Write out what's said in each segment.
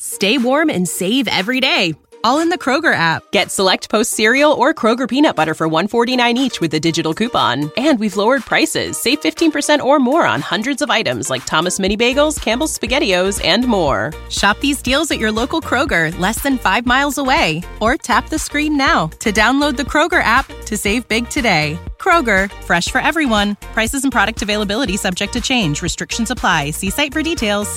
Stay warm and save every day, all in the Kroger app. Get Select Post cereal or Kroger peanut butter for $1.49 each with a digital coupon. And we've lowered prices. Save 15% or more on hundreds of items like Thomas Mini Bagels, Campbell's SpaghettiOs, and more. Shop these deals at your local Kroger, less than 5 miles away. Or tap the screen now to download the Kroger app to save big today. Kroger, fresh for everyone. Prices and product availability subject to change. Restrictions apply. See site for details.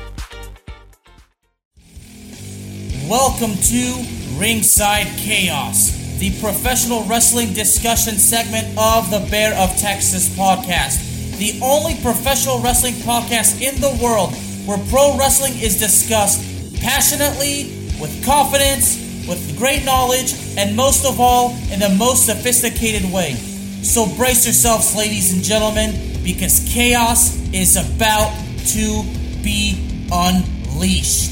Welcome to Ringside Chaos, the professional wrestling discussion segment of the Bear of Texas podcast. The only professional wrestling podcast in the world where pro wrestling is discussed passionately, with confidence, with great knowledge, and most of all, in the most sophisticated way. So brace yourselves, ladies and gentlemen, because chaos is about to be unleashed.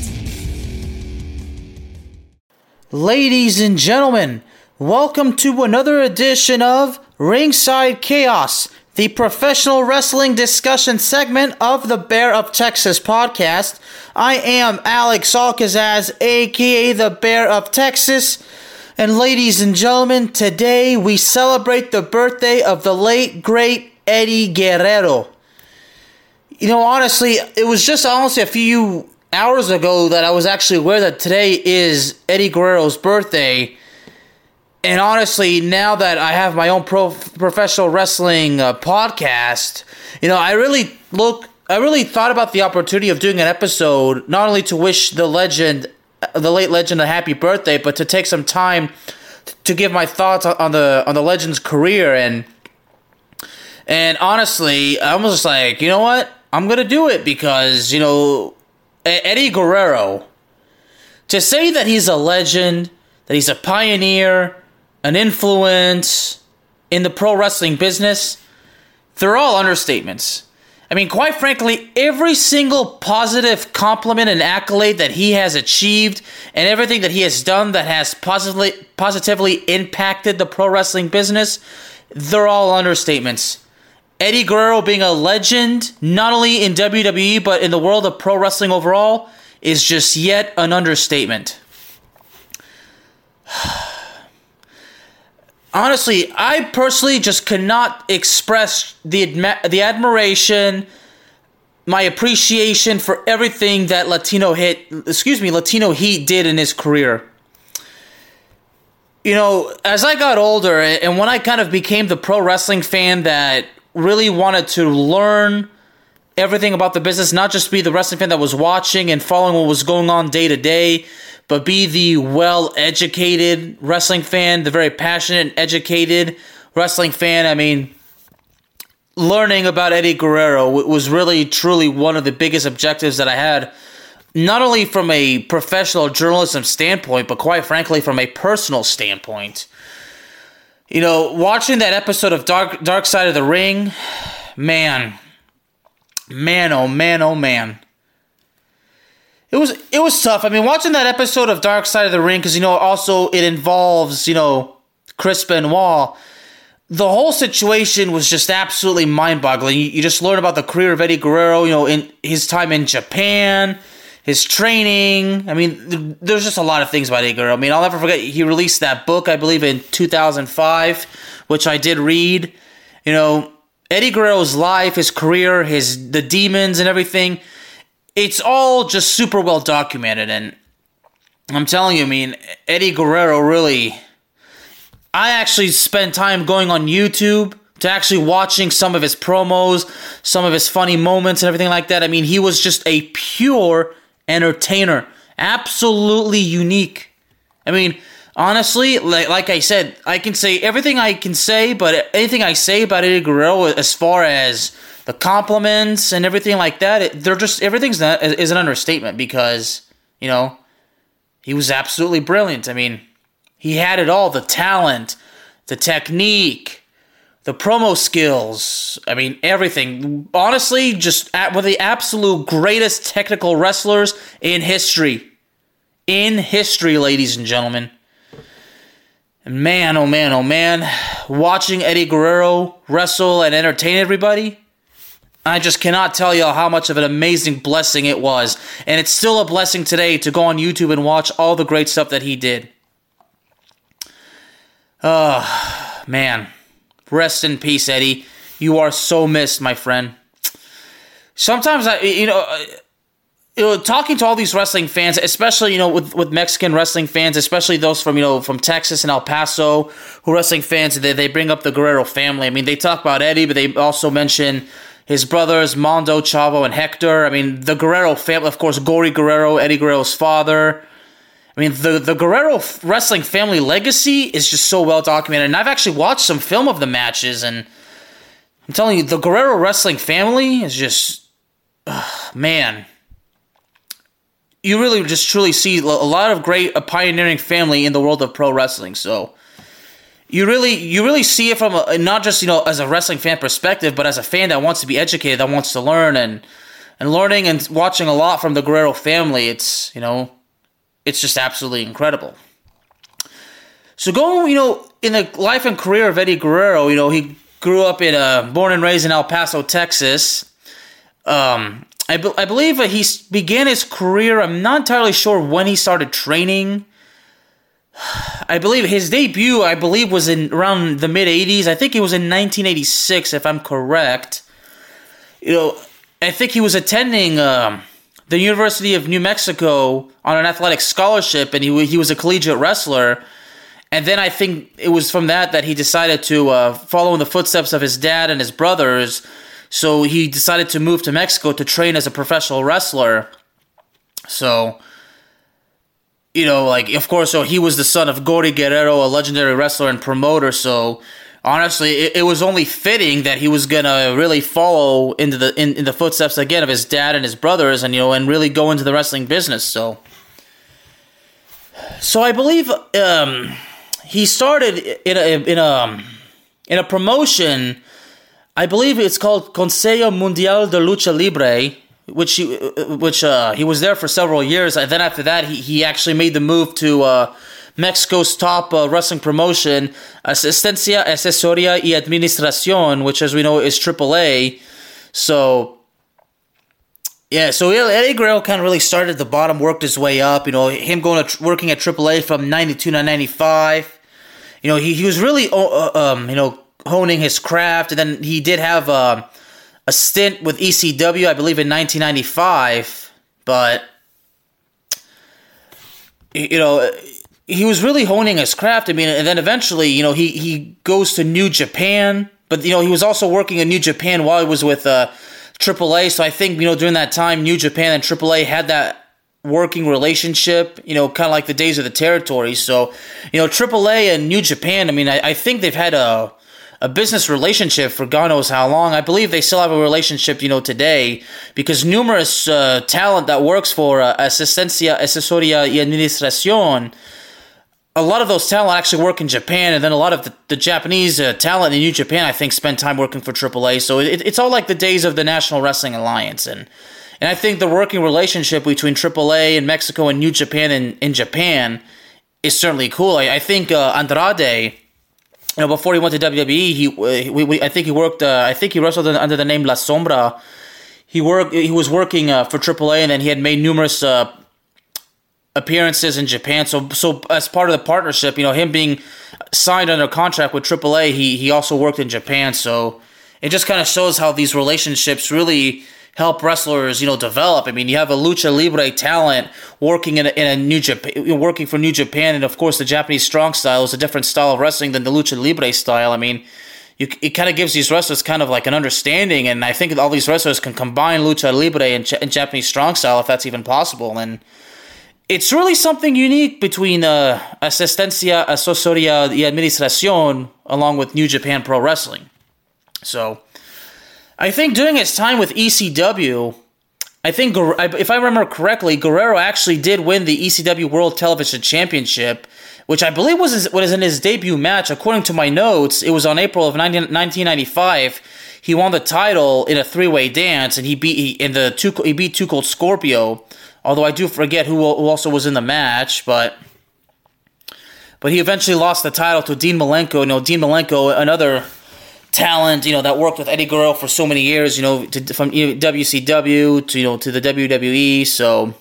Ladies and gentlemen, welcome to another edition of Ringside Chaos, the professional wrestling discussion segment of the Bear of Texas podcast. I am Alex Alcazaz, aka the Bear of Texas. And ladies and gentlemen, today we celebrate the birthday of the late, great Eddie Guerrero. You know, honestly, it was just honestly a few hours ago that I was actually aware that today is Eddie Guerrero's birthday. And honestly, now that I have my own professional wrestling podcast, you know, I really thought about the opportunity of doing an episode, not only to wish the late legend, a happy birthday, but to take some time to give my thoughts on the legend's career. And honestly, I was just like, you know what? I'm gonna do it because, you know, Eddie Guerrero, to say that he's a legend, that he's a pioneer, an influence in the pro wrestling business, they're all understatements. I mean, quite frankly, every single positive compliment and accolade that he has achieved and everything that he has done that has positively impacted the pro wrestling business, they're all understatements. Eddie Guerrero being a legend, not only in WWE, but in the world of pro wrestling overall, is just yet an understatement. Honestly, I personally just cannot express the admiration, my appreciation for everything that Latino Heat did in his career. You know, as I got older, and when I kind of became the pro wrestling fan that really wanted to learn everything about the business, not just be the wrestling fan that was watching and following what was going on day to day, but be the well-educated wrestling fan, the very passionate and educated wrestling fan. I mean, learning about Eddie Guerrero was really, truly one of the biggest objectives that I had, not only from a professional journalism standpoint, but quite frankly, from a personal standpoint. You know, watching that episode of Dark Side of the Ring, man, oh man. It was tough. I mean, watching that episode of Dark Side of the Ring, because, you know, also it involves, you know, Chris Benoit. The whole situation was just absolutely mind-boggling. You just learn about the career of Eddie Guerrero, you know, in his time in Japan, his training. I mean, there's just a lot of things about Eddie Guerrero. I mean, I'll never forget, he released that book, I believe, in 2005, which I did read. You know, Eddie Guerrero's life, his career, the demons and everything, it's all just super well documented. And I'm telling you, I mean, Eddie Guerrero really... I actually spent time going on YouTube to actually watching some of his promos, some of his funny moments and everything like that. I mean, he was just a pure entertainer. Absolutely unique. I mean, honestly, like I said, I can say everything I can say, but anything I say about Eddie Guerrero as far as the compliments and everything like that, is an understatement because, you know, he was absolutely brilliant. I mean, he had it all, the talent, the technique, the promo skills, I mean, everything. Honestly, just one of the absolute greatest technical wrestlers in history. In history, ladies and gentlemen. And man, oh man, watching Eddie Guerrero wrestle and entertain everybody, I just cannot tell you how much of an amazing blessing it was. And it's still a blessing today to go on YouTube and watch all the great stuff that he did. Man. Rest in peace, Eddie. You are so missed, my friend. Sometimes, talking to all these wrestling fans, especially, with Mexican wrestling fans, especially those from Texas and El Paso, who wrestling fans, they bring up the Guerrero family. I mean, they talk about Eddie, but they also mention his brothers, Mondo, Chavo, and Hector. I mean, the Guerrero family, of course, Gory Guerrero, Eddie Guerrero's father. I mean, the Guerrero wrestling family legacy is just so well documented. And I've actually watched some film of the matches, and I'm telling you, the Guerrero wrestling family is just, man. You really just truly see a lot of great pioneering family in the world of pro wrestling. So you really see it from not just as a wrestling fan perspective, but as a fan that wants to be educated, that wants to learn, and learning and watching a lot from the Guerrero family. It's just absolutely incredible. So going in the life and career of Eddie Guerrero, he grew up born and raised in El Paso, Texas. I believe he began his career. I'm not entirely sure when he started training. I believe his debut, was in around the mid-'80s. I think it was in 1986, if I'm correct. I think he was attending the University of New Mexico on an athletic scholarship, and he was a collegiate wrestler. And then I think it was from that he decided to follow in the footsteps of his dad and his brothers. So he decided to move to Mexico to train as a professional wrestler. So, of course, so he was the son of Gory Guerrero, a legendary wrestler and promoter. So, honestly, it was only fitting that he was gonna really follow into the footsteps again of his dad and his brothers, and and really go into the wrestling business. So I believe he started in a promotion. I believe it's called Consejo Mundial de Lucha Libre, which he was there for several years. And then after that, he actually made the move to Mexico's top wrestling promotion, Asistencia, Asesoría y Administración, which, as we know, is AAA. So, yeah, so Eddie Guerrero kind of really started at the bottom, worked his way up. Him working at AAA from 92 to 95. He was really, honing his craft, and then he did have a stint with ECW, I believe, in 1995, but he was really honing his craft. I mean, and then eventually, he goes to New Japan, but he was also working in New Japan while he was with AAA. So I think during that time, New Japan and AAA had that working relationship, kind of like the days of the territory. So AAA and New Japan, I mean, I think they've had a business relationship for God knows how long. I believe they still have a relationship, today, because numerous talent that works for Asistencia, Asesoría y Administración, a lot of those talent actually work in Japan, and then a lot of the Japanese talent in New Japan, I think, spend time working for AAA. So it's all like the days of the National Wrestling Alliance, and I think the working relationship between AAA and Mexico and New Japan and in Japan is certainly cool. I think Andrade, before he went to WWE, I think he worked. I think he wrestled under the name La Sombra. He was working for AAA, and then he had made numerous appearances in Japan. So as part of the partnership, him being signed under contract with AAA, he also worked in Japan. So it just kind of shows how these relationships really help wrestlers, develop. I mean, you have a lucha libre talent working in a New Japan, working for New Japan, and of course, the Japanese strong style is a different style of wrestling than the lucha libre style. I mean, it kind of gives these wrestlers kind of like an understanding, and I think all these wrestlers can combine lucha libre and Japanese strong style if that's even possible. And it's really something unique between Asistencia, Asesoría y Administración along with New Japan Pro Wrestling. So I think during his time with ECW, I think, if I remember correctly, Guerrero actually did win the ECW World Television Championship, which I believe was in his debut match. According to my notes, it was on April of 1995. He won the title in a three-way dance, and he beat Too Cold Scorpio. Although I do forget who also was in the match, but he eventually lost the title to Dean Malenko. Dean Malenko, another talent, that worked with Eddie Guerrero for so many years, from WCW to the WWE. So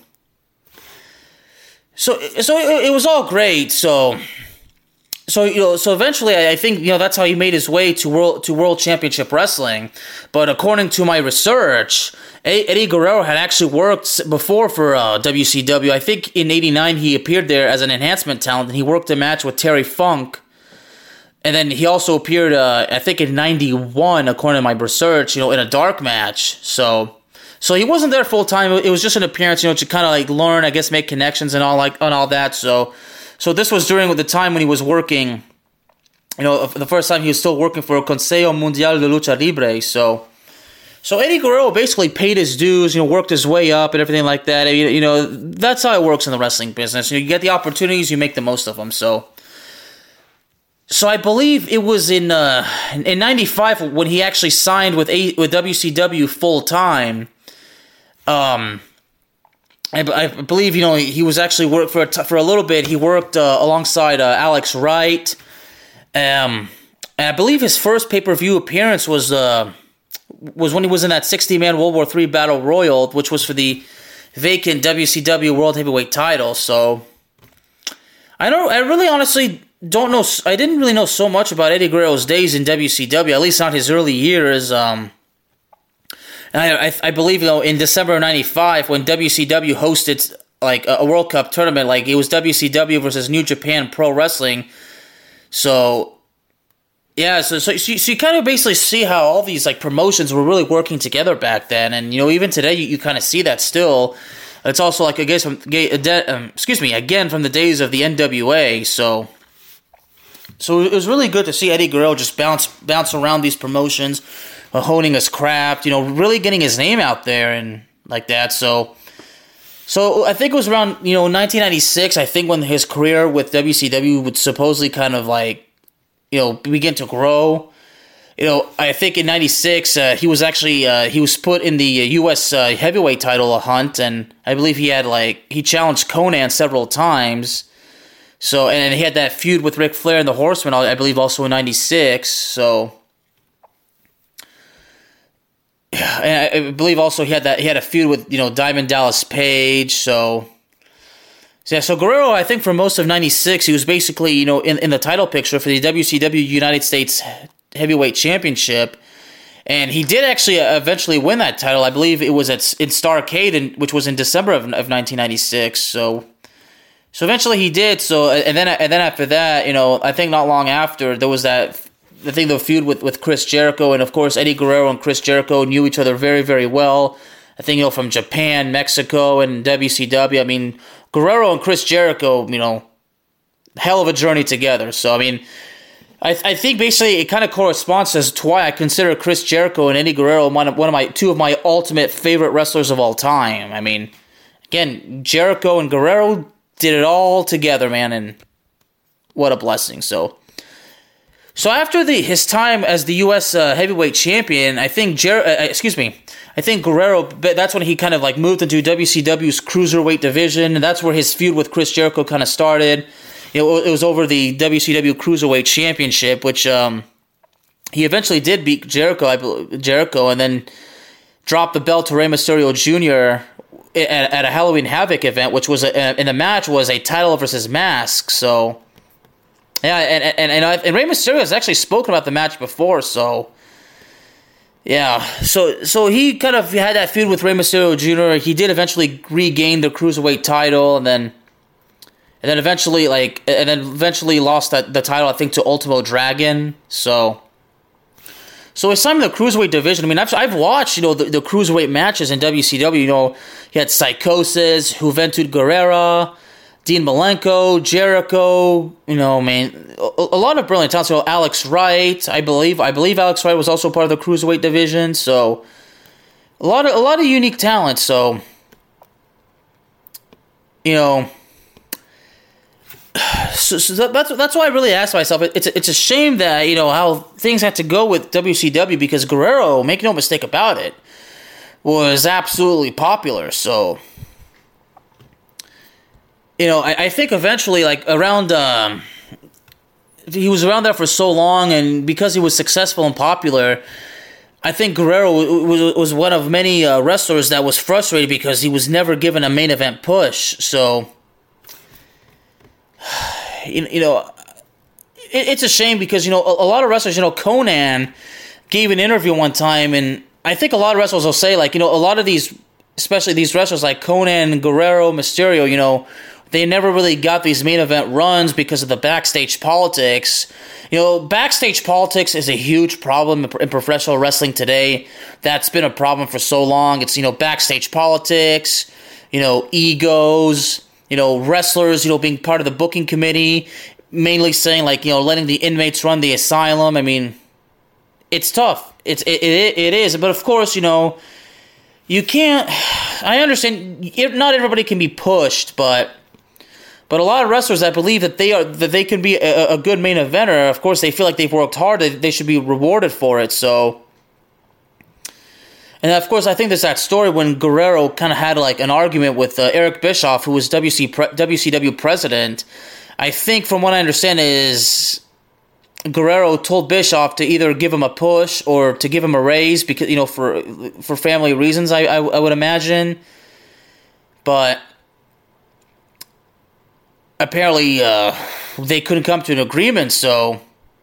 it was all great. So eventually, I think that's how he made his way to World Championship Wrestling. But according to my research, Eddie Guerrero had actually worked before for WCW. I think in '89 he appeared there as an enhancement talent, and he worked a match with Terry Funk. And then he also appeared, I think in '91, according to my research, in a dark match. So he wasn't there full time. It was just an appearance, to kind of like learn, I guess, make connections and all that. So this was during the time when he was working, the first time he was still working for Consejo Mundial de Lucha Libre. So Eddie Guerrero basically paid his dues, worked his way up and everything like that. That's how it works in the wrestling business. You get the opportunities, you make the most of them. So I believe it was in '95 when he actually signed with WCW full time. I believe he was actually worked for a little bit. He worked alongside Alex Wright. And I believe his first pay-per-view appearance was when he was in that 60-man World War III Battle Royal, which was for the vacant WCW World Heavyweight title. So I really honestly don't know. I didn't really know so much about Eddie Guerrero's days in WCW, at least not his early years. And I believe in December of '95 when WCW hosted like a World Cup tournament, like it was WCW versus New Japan Pro Wrestling. So yeah, so you kind of basically see how all these like promotions were really working together back then, and even today you kind of see that still. It's also like again from the days of the NWA. So it was really good to see Eddie Guerrero just bounce around these promotions, honing his craft, really getting his name out there and like that. So I think it was around 1996. I think when his career with WCW would supposedly kind of like begin to grow. I think in '96 he was actually he was put in the U.S. Heavyweight title hunt, and I believe he challenged Conan several times. So, and he had that feud with Ric Flair and the Horsemen, I believe, also in '96. So, yeah, and I believe also he had a feud with Diamond Dallas Page. So Guerrero, I think for most of '96, he was basically in the title picture for the WCW United States Heavyweight Championship, and he did actually eventually win that title. I believe it was in Starrcade, which was in December of 1996. So eventually he did. So and then after that, I think not long after there was the feud with Chris Jericho, and of course Eddie Guerrero and Chris Jericho knew each other very, very well. I think from Japan, Mexico, and WCW. I mean, Guerrero and Chris Jericho, hell of a journey together. So I mean, I think basically it kind of corresponds as to why I consider Chris Jericho and Eddie Guerrero two of my ultimate favorite wrestlers of all time. I mean, again, Jericho and Guerrero did it all together, man, and what a blessing. So after his time as the U.S. Heavyweight Champion, I think Guerrero, that's when he kind of like moved into WCW's Cruiserweight division, and that's where his feud with Chris Jericho kind of started. It was over the WCW Cruiserweight Championship, which he eventually did beat Jericho, and then dropped the belt to Rey Mysterio Jr. at a Halloween Havoc event, which was in the match was a title versus mask. So yeah, and Rey Mysterio has actually spoken about the match before. So yeah, so he kind of had that feud with Rey Mysterio Jr. He did eventually regain the Cruiserweight title, and then eventually lost the title, I think, to Ultimo Dragon. So his time in the Cruiserweight division, I mean, I've watched, the Cruiserweight matches in WCW. He had Psychosis, Juventud Guerrera, Dean Malenko, Jericho, man, a lot of brilliant talent. So Alex Wright, I believe Alex Wright was also part of the Cruiserweight division. So a lot of unique talent. So, So that's why I really asked myself. It's a shame that how things had to go with WCW, because Guerrero, make no mistake about it, was absolutely popular. So I think eventually, like around he was around there for so long, and because he was successful and popular, I think Guerrero was one of many wrestlers that was frustrated because he was never given a main event push. So, it's a shame because, a lot of wrestlers, Conan gave an interview one time, and I think a lot of wrestlers will say, like, a lot of these, especially these wrestlers like Conan, Guerrero, Mysterio, they never really got these main event runs because of the backstage politics. Backstage politics is a huge problem in professional wrestling today. That's been a problem for so long. It's, backstage politics, egos, wrestlers, being part of the booking committee, mainly saying, like, letting the inmates run the asylum. I mean, it's tough. It is. But of course, you can't. I understand. Not everybody can be pushed, but a lot of wrestlers, I believe that they can be a good main eventer. Of course, they feel like they've worked hard. They should be rewarded for it. So, and of course, I think there's that story when Guerrero kind of had like an argument with Eric Bischoff, who was WCW president. I think, from what I understand, is Guerrero told Bischoff to either give him a push or to give him a raise because for family reasons. I would imagine, but apparently they couldn't come to an agreement. So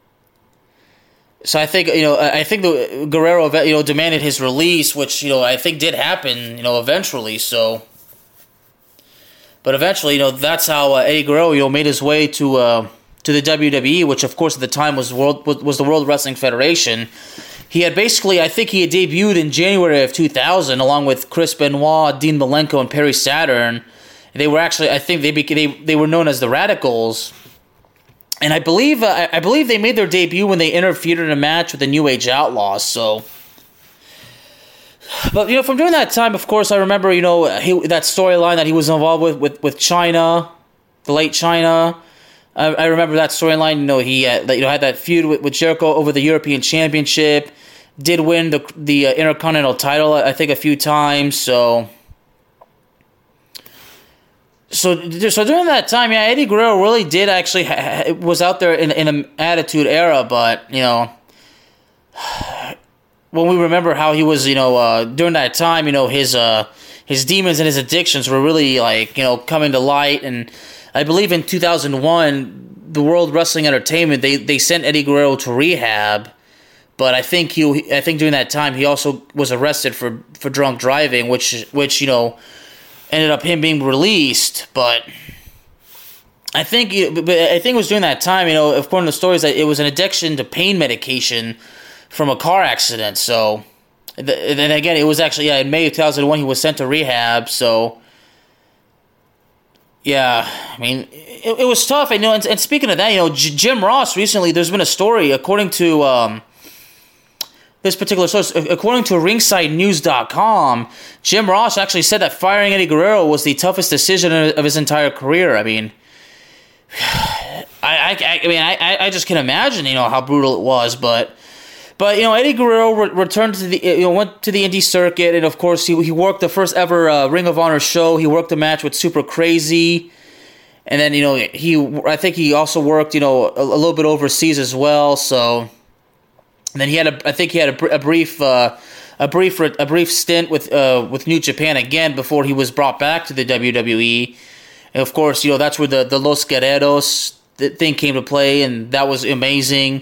I think the Guerrero demanded his release, which I think did happen eventually. So. But eventually, that's how Eddie Guerrero, made his way to the WWE, which of course at the time was the World Wrestling Federation. He had basically, I think he had debuted in January of 2000, along with Chris Benoit, Dean Malenko, and Perry Saturn. They were actually, I think they were known as the Radicals, and I believe they made their debut when they interfered in a match with the New Age Outlaws. So. But, from during that time, of course, I remember, that storyline that he was involved with Chyna, the late Chyna. I remember that storyline, he had that feud with Jericho over the European Championship, did win the Intercontinental title, I think, a few times, so during that time, yeah, Eddie Guerrero really did actually, was out there in an Attitude Era, but, when we remember how he was, during that time, his demons and his addictions were really, like, coming to light. And I believe in 2001, the World Wrestling Entertainment, they sent Eddie Guerrero to rehab. But I think during that time, he also was arrested for drunk driving, which ended up him being released. But I think it was during that time, according to the stories, that it was an addiction to pain medication from a car accident. So, then again, it was actually, in May of 2001, he was sent to rehab. So, yeah, I mean, it was tough. And speaking of that, Jim Ross recently, there's been a story, according to this particular source, according to RingsideNews.com, Jim Ross actually said that firing Eddie Guerrero was the toughest decision of his entire career. I mean, I just can imagine, how brutal it was, But Eddie Guerrero returned to the went to the indie circuit, and of course he worked the first ever Ring of Honor show. He worked a match with Super Crazy, and then I think he also worked a little bit overseas as well. So, and then he had a brief stint with New Japan again before he was brought back to the WWE. And of course, that's where the Los Guerreros thing came to play, and that was amazing.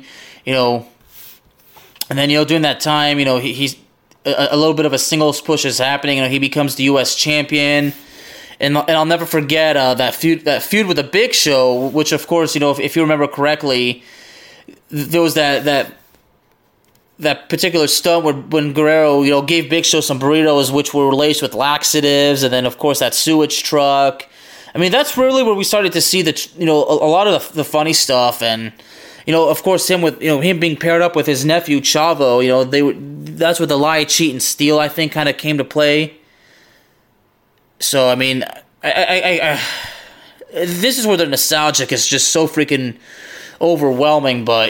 And then, during that time, he's a little bit of a singles push is happening. He becomes the U.S. champion. And I'll never forget that feud with the Big Show, which, of course, if you remember correctly, there was that particular stunt when Guerrero, gave Big Show some burritos, which were laced with laxatives, and then, of course, that sewage truck. I mean, that's really where we started to see a lot of the funny stuff. And of course, him being paired up with his nephew Chavo, that's where the lie, cheat, and steal, I think, kind of came to play. So I mean, I this is where the nostalgic is just so freaking overwhelming. But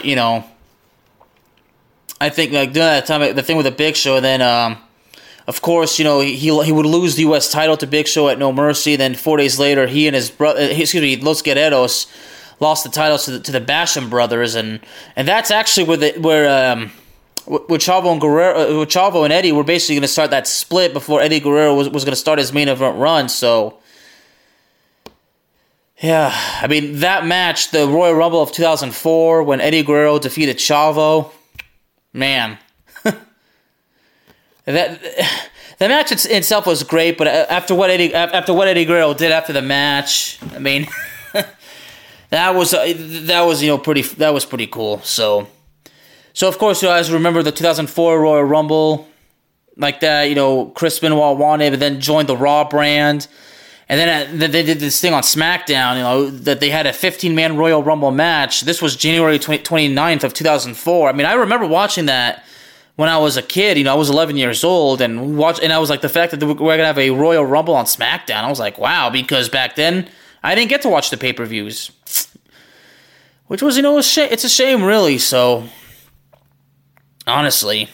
I think like during that time, the thing with the Big Show, and then of course, he would lose the U.S. title to Big Show at No Mercy. Then 4 days later, he and his brother, Los Guerreros, lost the titles to the Basham brothers, and that's actually where Chavo and Eddie were basically going to start that split before Eddie Guerrero was going to start his main event run. So, yeah, I mean, that match, the Royal Rumble of 2004, when Eddie Guerrero defeated Chavo, man, that match itself was great. But after what Eddie Guerrero did after the match, I mean, that was pretty cool. So of course, as you remember the 2004 Royal Rumble, like that, Chris Benoit won it, but then joined the Raw brand. And then they did this thing on SmackDown, that they had a 15-man Royal Rumble match. This was January 29th of 2004. I mean, I remember watching that when I was a kid. I was 11 years old, and I was like, the fact that we're going to have a Royal Rumble on SmackDown, I was like, wow, because back then, I didn't get to watch the pay-per-views. Which was, it's a shame, really, so... Honestly.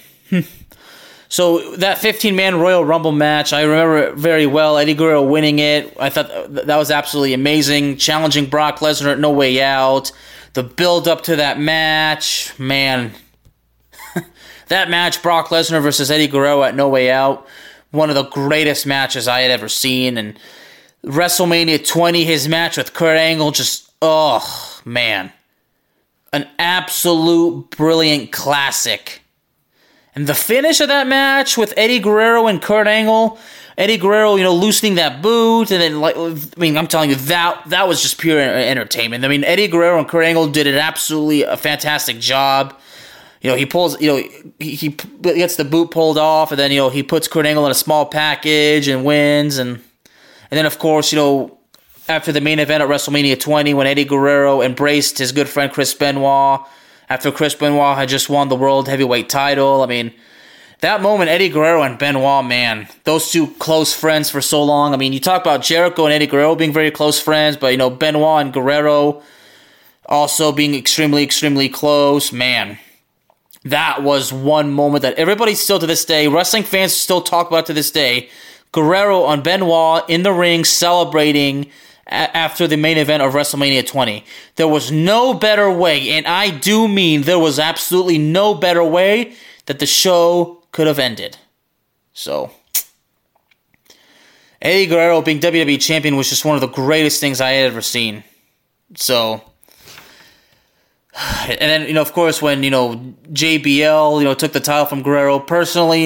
So that 15-man Royal Rumble match, I remember it very well. Eddie Guerrero winning it. I thought that was absolutely amazing. Challenging Brock Lesnar at No Way Out. The build-up to that match. Man. That match, Brock Lesnar versus Eddie Guerrero at No Way Out. One of the greatest matches I had ever seen. And WrestleMania 20, his match with Kurt Angle, just, oh, man. An absolute brilliant classic. And the finish of that match with Eddie Guerrero and Kurt Angle, Eddie Guerrero, loosening that boot, and then, I'm telling you, that was just pure entertainment. I mean, Eddie Guerrero and Kurt Angle did a fantastic job. He pulls, he gets the boot pulled off, and then, he puts Kurt Angle in a small package and wins, and then, of course, after the main event at WrestleMania 20, when Eddie Guerrero embraced his good friend Chris Benoit, after Chris Benoit had just won the World Heavyweight title. I mean, that moment, Eddie Guerrero and Benoit, man, those two close friends for so long. I mean, you talk about Jericho and Eddie Guerrero being very close friends, but, Benoit and Guerrero also being extremely, extremely close. Man, that was one moment that everybody still to this day, wrestling fans still talk about to this day. Guerrero and Benoit in the ring celebrating after the main event of WrestleMania 20. There was no better way, and I do mean there was absolutely no better way that the show could have ended. So, Eddie Guerrero being WWE Champion was just one of the greatest things I had ever seen. So, and then, of course, when, JBL, took the title from Guerrero, personally,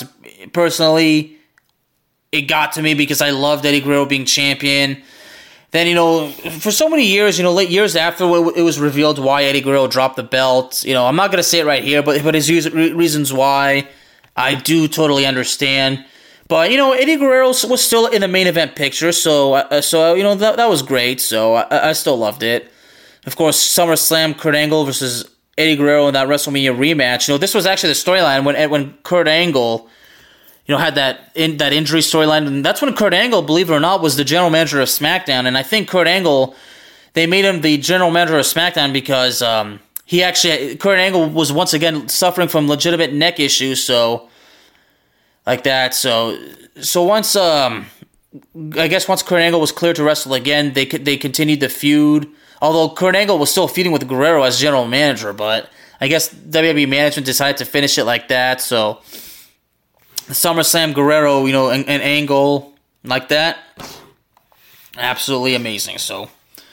it got to me because I loved Eddie Guerrero being champion. Then, for so many years, late years after it was revealed why Eddie Guerrero dropped the belt, I'm not going to say it right here, but his reasons why, I do totally understand. But, Eddie Guerrero was still in the main event picture, so that was great, so I still loved it. Of course, SummerSlam, Kurt Angle versus Eddie Guerrero in that WrestleMania rematch. This was actually the storyline when Kurt Angle... had that injury storyline, and that's when Kurt Angle, believe it or not, was the general manager of SmackDown. And I think Kurt Angle, they made him the general manager of SmackDown because Kurt Angle was once again suffering from legitimate neck issues. So, like that. So once I guess once Kurt Angle was cleared to wrestle again, they continued the feud. Although Kurt Angle was still feuding with Guerrero as general manager, but I guess WWE management decided to finish it like that. So. SummerSlam Guerrero, and Angle like that. Absolutely amazing. So,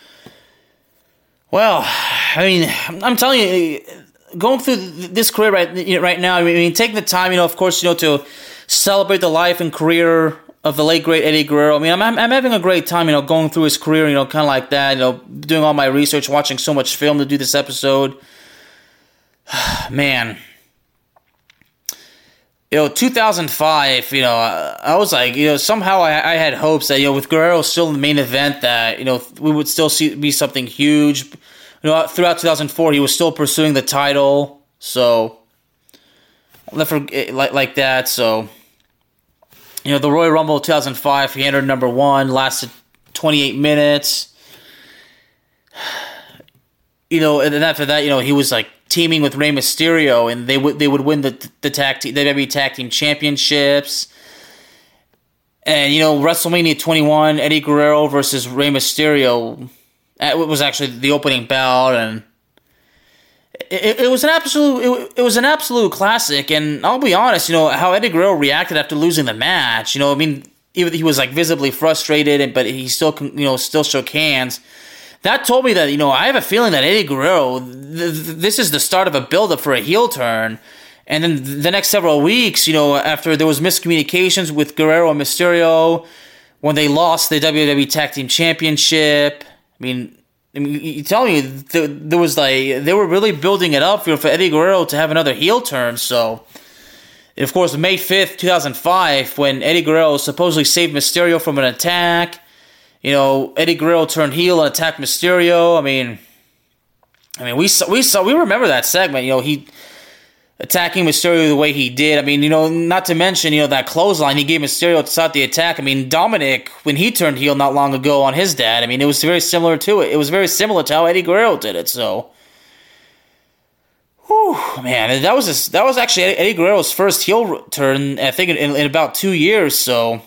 well, I mean, I'm telling you, going through this career right now, I mean, taking the time, of course, to celebrate the life and career of the late great Eddie Guerrero. I mean, I'm having a great time, going through his career, kind of like that, doing all my research, watching so much film to do this episode. Man. 2005, I was like, somehow I had hopes that, with Guerrero still in the main event that, we would still be something huge. Throughout 2004, he was still pursuing the title. So, like that. So, the Royal Rumble 2005, he entered number 1, lasted 28 minutes. And then after that, he was like, teaming with Rey Mysterio, and they would win the WWE Tag Team Championships. And WrestleMania 21, Eddie Guerrero versus Rey Mysterio. It was actually the opening bout, and it was an absolute classic. And I'll be honest, how Eddie Guerrero reacted after losing the match. I mean, even he was like visibly frustrated, but he still still shook hands. That told me that I have a feeling that Eddie Guerrero, this is the start of a build-up for a heel turn. And then the next several weeks, after there was miscommunications with Guerrero and Mysterio, when they lost the WWE Tag Team Championship, I mean, you tell me there was they were really building it up for Eddie Guerrero to have another heel turn. So, of course, May 5th, 2005, when Eddie Guerrero supposedly saved Mysterio from an attack, Eddie Guerrero turned heel and attacked Mysterio. I mean, we remember that segment. He attacking Mysterio the way he did. I mean, not to mention, that clothesline he gave Mysterio to start the attack. I mean, Dominic, when he turned heel not long ago on his dad, I mean, it was very similar to it. It was very similar to how Eddie Guerrero did it. So, whew, man, that was actually Eddie Guerrero's first heel turn, I think, in about 2 years. So,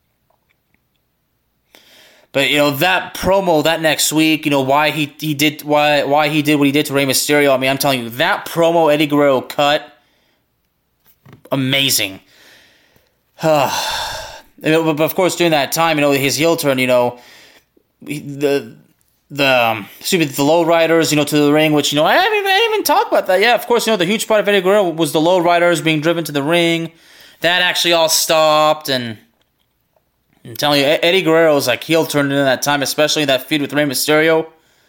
but that promo that next week, why he did what he did to Rey Mysterio. I mean, I'm telling you, that promo Eddie Guerrero cut, amazing. But of course, during that time, his heel turn, the lowriders, to the ring, which I didn't even talk about that. Yeah, of course, the huge part of Eddie Guerrero was the lowriders being driven to the ring. That actually all stopped, and I'm telling you, Eddie Guerrero's heel turned in that time, especially that feud with Rey Mysterio.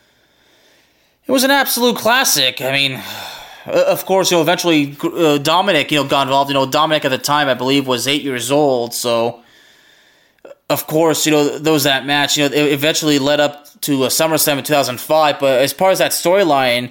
It was an absolute classic. I mean, of course, eventually Dominic, got involved. Dominic at the time, I believe, was 8 years old. So, of course, there was that match. It eventually led up to SummerSlam in 2005. But as far as that storyline,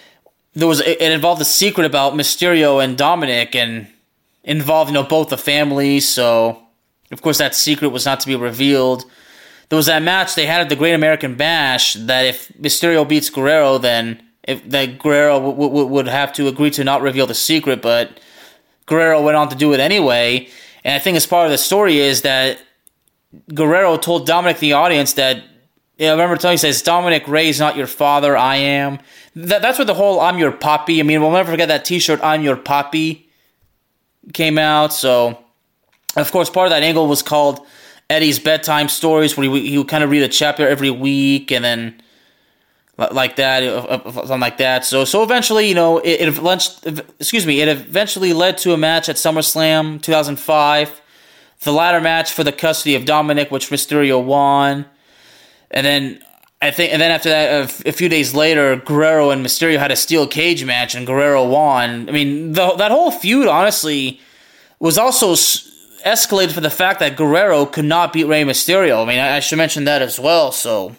it involved a secret about Mysterio and Dominic, and involved both the families. So, of course, that secret was not to be revealed. There was that match they had at the Great American Bash that if Mysterio beats Guerrero, then Guerrero would have to agree to not reveal the secret, but Guerrero went on to do it anyway. And I think as part of the story is that Guerrero told Dominic, the audience, that, I remember telling you, says, Dominic, Rey's not your father, I am. That's what the whole I'm your poppy, I mean, we'll never forget that t-shirt, I'm your poppy, came out. So, of course, part of that angle was called Eddie's Bedtime Stories, where he would kind of read a chapter every week, and then like that, something like that. So eventually, it eventually led to a match at SummerSlam 2005, the ladder match for the custody of Dominic, which Mysterio won, and then after that, a few days later, Guerrero and Mysterio had a steel cage match, and Guerrero won. I mean, that whole feud, honestly, was also escalated for the fact that Guerrero could not beat Rey Mysterio. I mean, I should mention that as well. So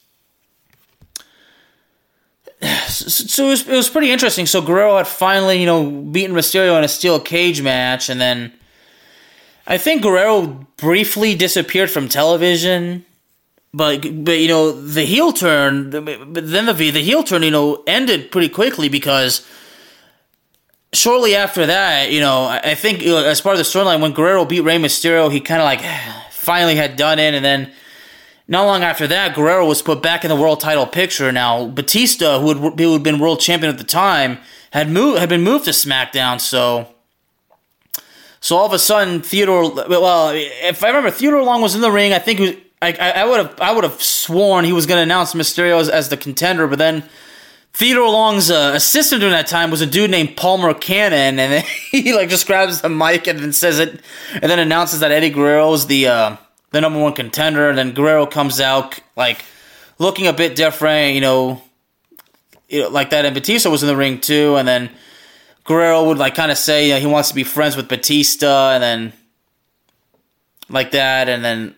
it was pretty interesting. So Guerrero had finally, beaten Mysterio in a steel cage match, and then I think Guerrero briefly disappeared from television. But the heel turn, but then the heel turn, ended pretty quickly, because shortly after that, I think as part of the storyline, when Guerrero beat Rey Mysterio, he kind of finally had done it, and then not long after that, Guerrero was put back in the world title picture. Now, Batista, who had been world champion at the time, had been moved to SmackDown, so all of a sudden, if I remember, Theodore Long was in the ring. I think I would have sworn he was going to announce Mysterio as the contender, but then Theodore Long's assistant during that time was a dude named Palmer Cannon, and then he just grabs the mic and then says it, and then announces that Eddie Guerrero's the number one contender. And then Guerrero comes out looking a bit different, like that. And Batista was in the ring too, and then Guerrero would kind of say he wants to be friends with Batista, and then like that, and then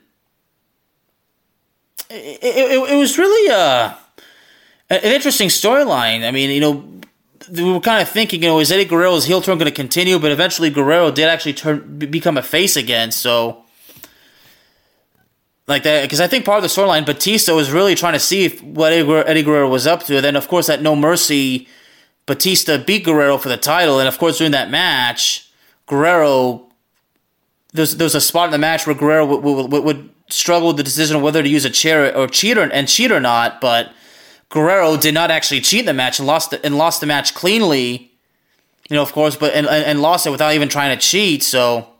it was really an interesting storyline. I mean, we were kind of thinking, is Eddie Guerrero's heel turn going to continue? But eventually Guerrero did actually become a face again, so like that, because I think part of the storyline, Batista was really trying to see what Eddie Guerrero was up to. And then, of course, at No Mercy, Batista beat Guerrero for the title, and of course, during that match, Guerrero, there's a spot in the match where Guerrero would struggle with the decision of whether to use a chair or cheat or not, but Guerrero did not actually cheat in the match and lost the match cleanly, of course, but and lost it without even trying to cheat. So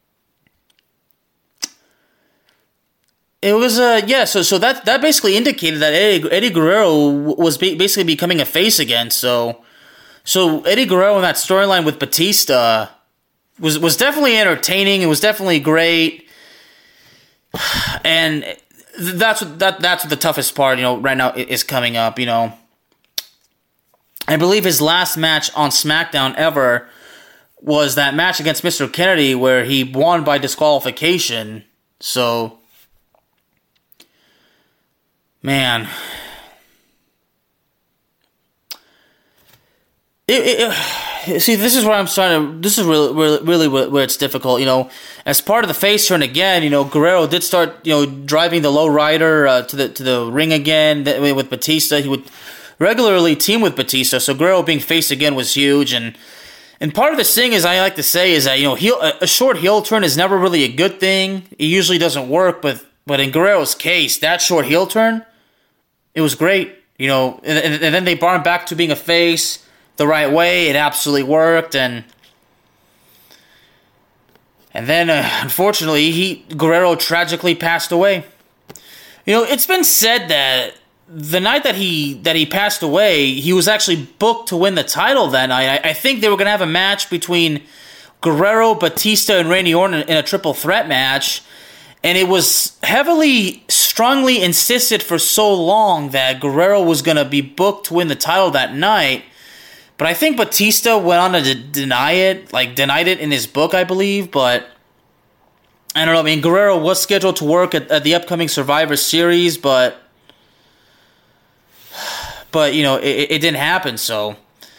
it was So that basically indicated that Eddie Guerrero was basically becoming a face again. So Eddie Guerrero in that storyline with Batista was definitely entertaining. It was definitely great, and that's what the toughest part, right now is coming up. I believe his last match on SmackDown ever was that match against Mr. Kennedy where he won by disqualification. So, man, see, this is where I'm starting to. This is really where it's difficult. As part of the face turn again, Guerrero did start, driving the low rider to the ring again with Batista. He would regularly team with Batista, so Guerrero being face again was huge. And part of this thing, as I like to say, is that a short heel turn is never really a good thing. It usually doesn't work, but in Guerrero's case, that short heel turn, it was great. And then they brought him back to being a face the right way. It absolutely worked, and then unfortunately, Guerrero tragically passed away. It's been said that the night that he passed away, he was actually booked to win the title that night. I think they were going to have a match between Guerrero, Batista, and Randy Orton in a triple threat match, and it was strongly insisted for so long that Guerrero was going to be booked to win the title that night. But I think Batista went on to denied it in his book, I believe. But I don't know. I mean, Guerrero was scheduled to work at the upcoming Survivor Series, but it didn't happen. So,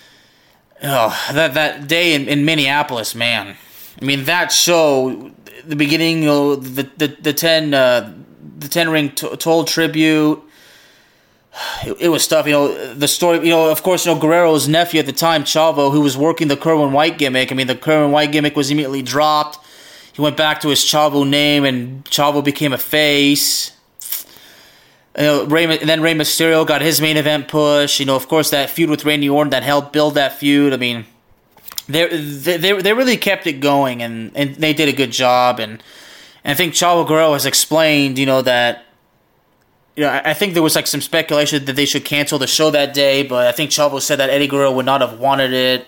that day in Minneapolis, man. I mean, that show, the beginning, the 10 ring toll tribute. It was tough, the story, of course, Guerrero's nephew at the time, Chavo, who was working the Kerwin White gimmick. I mean, the Kerwin White gimmick was immediately dropped. He went back to his Chavo name, and Chavo became a face. And then Rey Mysterio got his main event push. Of course, that feud with Randy Orton that helped build that feud. I mean, they really kept it going, and they did a good job. And I think Chavo Guerrero has explained, that. I think there was some speculation that they should cancel the show that day, but I think Chavo said that Eddie Guerrero would not have wanted it.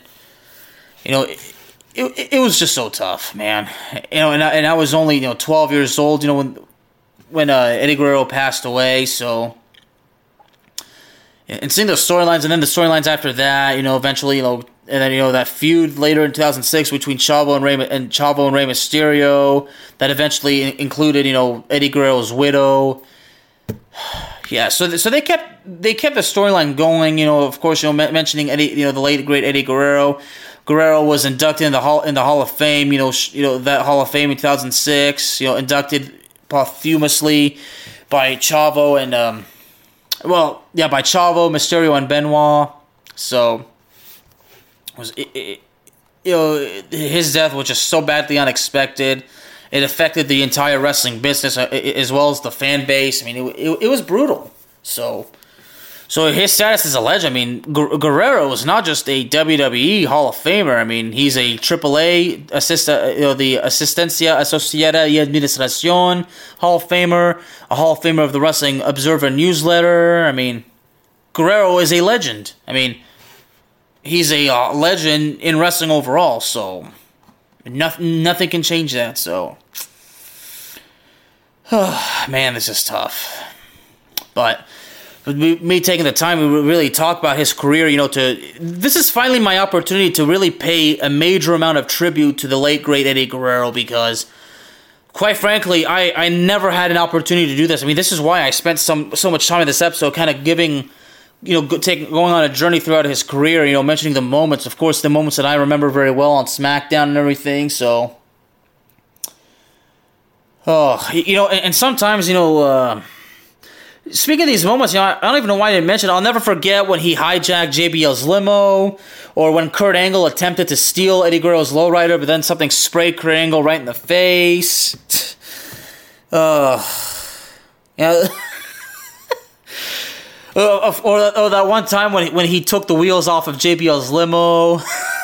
It was just so tough, man. And I was only 12 years old, when Eddie Guerrero passed away. So, and seeing those storylines, and then the storylines after that, eventually, and then that feud later in 2006 between Chavo and Rey Mysterio that eventually included Eddie Guerrero's widow. Yeah, so they kept the storyline going. Of course, mentioning Eddie, the late great Eddie Guerrero. Guerrero was inducted in the Hall of Fame. That Hall of Fame in 2006. Inducted posthumously by Chavo and by Chavo, Mysterio, and Benoit. So his death was just so badly unexpected. It affected the entire wrestling business as well as the fan base. I mean, it was brutal. So his status as a legend. I mean, Guerrero is not just a WWE Hall of Famer. I mean, he's a AAA the Asistencia Asociada y Administración Hall of Famer, a Hall of Famer of the Wrestling Observer newsletter. I mean, Guerrero is a legend. I mean, he's a legend in wrestling overall. So nothing can change that. So, man, this is tough. But me taking the time to really talk about his career, this is finally my opportunity to really pay a major amount of tribute to the late great Eddie Guerrero, because quite frankly, I never had an opportunity to do this. I mean, this is why I spent so much time in this episode kind of giving, going on a journey throughout his career, mentioning the moments, of course, the moments that I remember very well on SmackDown and everything. So, and sometimes, speaking of these moments, I don't even know why I didn't mention it. I'll never forget when he hijacked JBL's limo, or when Kurt Angle attempted to steal Eddie Guerrero's lowrider, but then something sprayed Kurt Angle right in the face. Or that one time when he took the wheels off of JBL's limo.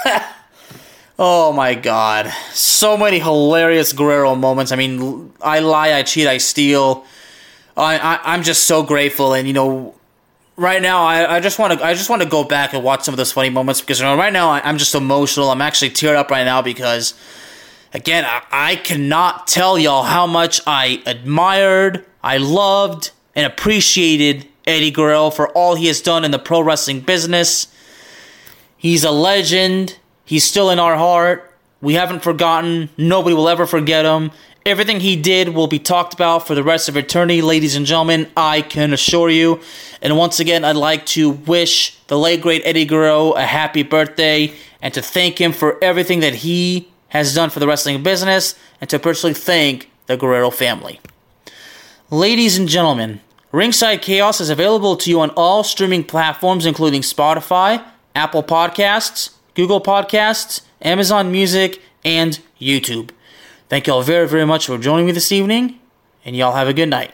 Oh my God. So many hilarious Guerrero moments. I mean, I lie, I cheat, I steal. I'm just so grateful. And, you know, right now, I just want to go back and watch some of those funny moments because, you know, right now I'm just emotional. I'm actually teared up right now because, again, I cannot tell y'all how much I admired, I loved, and appreciated Eddie Guerrero for all he has done in the pro wrestling business. He's a legend. He's still in our heart. We haven't forgotten. Nobody will ever forget him. Everything he did will be talked about for the rest of eternity, ladies and gentlemen, I can assure you. And once again, I'd like to wish the late, great Eddie Guerrero a happy birthday and to thank him for everything that he has done for the wrestling business and to personally thank the Guerrero family. Ladies and gentlemen, Ringside Chaos is available to you on all streaming platforms, including Spotify, Apple Podcasts, Google Podcasts, Amazon Music, and YouTube. Thank y'all very, very much for joining me this evening, and y'all have a good night.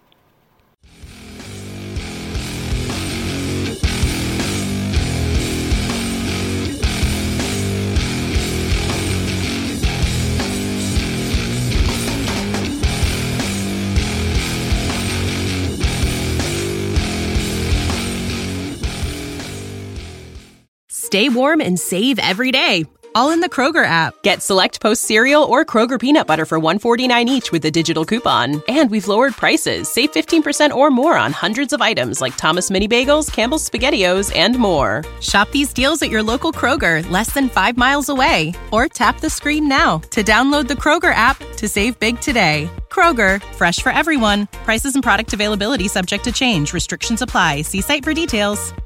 Stay warm and save every day, all in the Kroger app. Get Select Post cereal or Kroger peanut butter for $1.49 each with a digital coupon. And we've lowered prices. Save 15% or more on hundreds of items like Thomas Mini Bagels, Campbell's SpaghettiOs, and more. Shop these deals at your local Kroger, less than 5 miles away. Or tap the screen now to download the Kroger app to save big today. Kroger, fresh for everyone. Prices and product availability subject to change. Restrictions apply. See site for details.